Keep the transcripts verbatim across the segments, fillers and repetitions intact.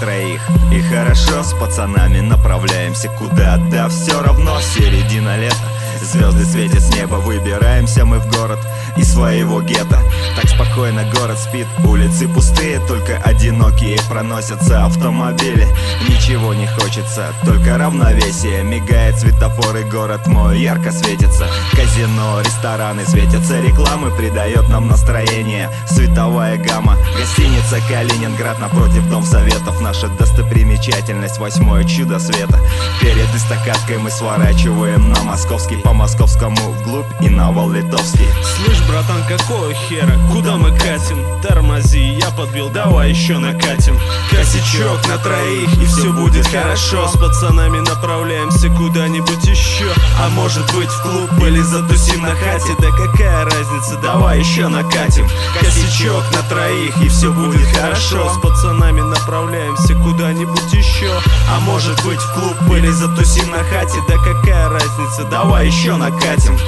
троих. И хорошо, с пацанами направляемся куда, да все равно середина лета. Звезды светят с неба, выбираемся мы в город из своего гетто. Так спокойно город спит, улицы пустые, только одинокие проносятся автомобили. Ничего не хочется, только равновесие. Мигает светофор и город мой ярко светится. Казино, рестораны светятся, рекламы придает нам настроение. Световая гамма, гостиница Калининград, напротив Дом Советов. Наша достопримечательность, восьмое чудо света. Перед эстакадкой мы сворачиваем на Московский, по Московскому вглубь и на Вал-Литовский. Слышь, братан, какого хера? Куда мы катим? Тормози, я подбил, давай еще накатим. Косячок на троих, и все будет хорошо. С пацанами направляемся куда-нибудь еще. А может быть в клуб или затусим на хате. Да какая разница, давай еще накатим. Косячок на троих, и все будет хорошо. С пацанами направляемся куда-нибудь еще. А может быть в клуб или затусим на хате. Да какая разница, давай еще накатим.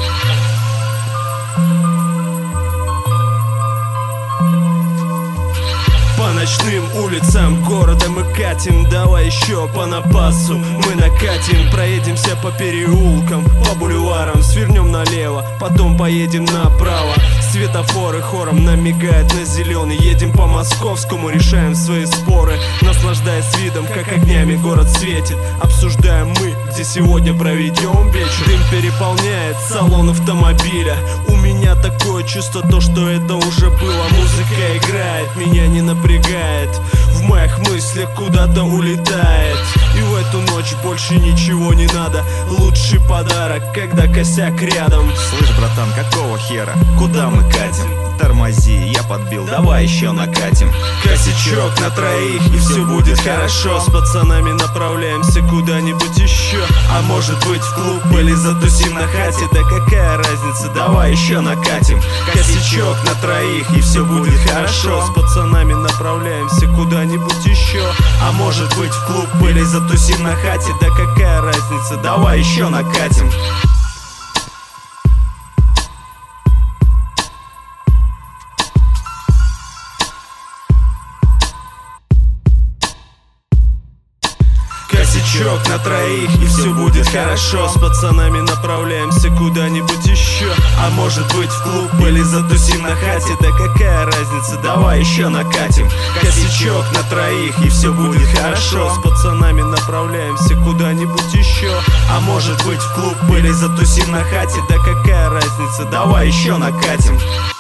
По ночным улицам города мы катим, давай еще по напасу мы накатим. Проедемся по переулкам, по бульварам, свернем налево, потом поедем направо. Светофоры хором нам мигают на зеленый. Едем по Московскому, решаем свои споры, наслаждаясь видом, как огнями город светит. Обсуждаем мы, где сегодня проведем вечер. Дым переполняет салон автомобиля. У меня такое чувство, то что это уже было. Музыка играет, меня не напрягает. В моих мыслях куда-то улетает. И в эту ночь больше ничего не надо. Лучший подарок, когда косяк рядом. Слышь, братан, какого хера? Куда мы катим? Тормози, я подбил, давай еще накатим. Косячок на троих, и все будет хорошо. С пацанами направляемся куда-нибудь еще. А может быть в клуб или затусим на хате. Да какая разница, давай еще накатим. Косячок на троих, и все будет хорошо. С пацанами направляемся куда-нибудь еще. А может быть в клуб или затусим на хате. Да какая разница, давай еще накатим. Косячок на троих, и все будет хорошо. С пацанами направляемся куда-нибудь еще. А может быть в клуб или затусим на хате. Да какая разница, давай еще накатим. Косячок на троих, и все будет хорошо. С пацанами направляемся куда-нибудь еще. А может быть в клуб или затусим на хате. Да какая разница, давай еще накатим.